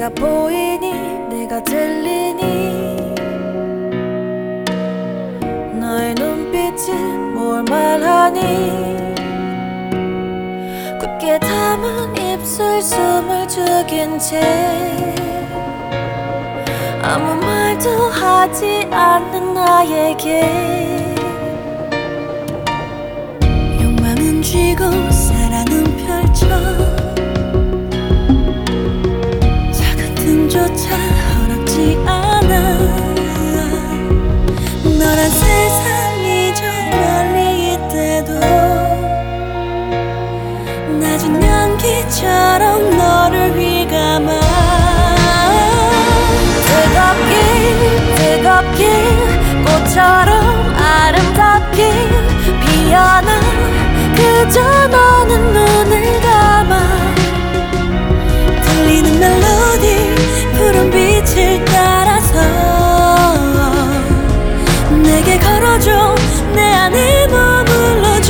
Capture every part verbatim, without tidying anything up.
내가 보이니 내가 들리니 너의 눈빛이 뭘 말하니 굳게 담은 입술 숨을 죽인 채 아무 말도 하지 않는 나에게 욕망은 쥐고 사랑은 펼쳐 작은 틈조차 허락지 않아 너란 세상이 저 멀리 있대도 낮은 연기처럼 너를 휘감아 뜨겁게 뜨겁게 꽃처럼 아름답게 피어나 그저 너는 눈을 감아 들리는 멜로디 푸른 빛을 따라서 내게 걸어줘 내 안에 머물러줘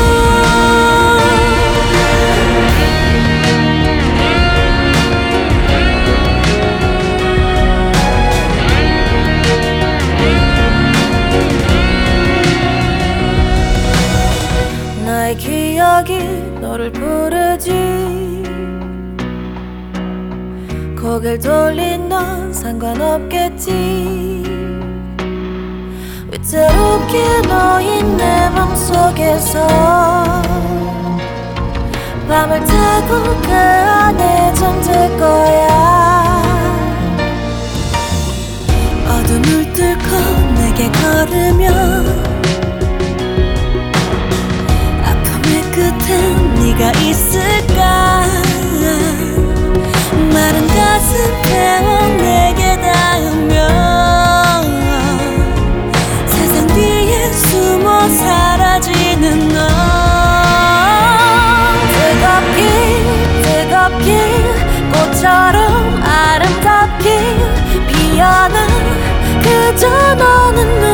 나의 기억이 너를 부르지 고개를 돌린 넌 상관없겠지 위태롭게 놓인 내 맘속에서 밤을 타고 그 안에 잠들 거야 어둠을 뚫고 내게 걸으면 끝엔 네가 있을까 마른 가슴 태워 내게 닿으며 세상 뒤에 숨어 사라지는 너 뜨겁게 뜨겁게 꽃처럼 아름답게 피어나 그저 너는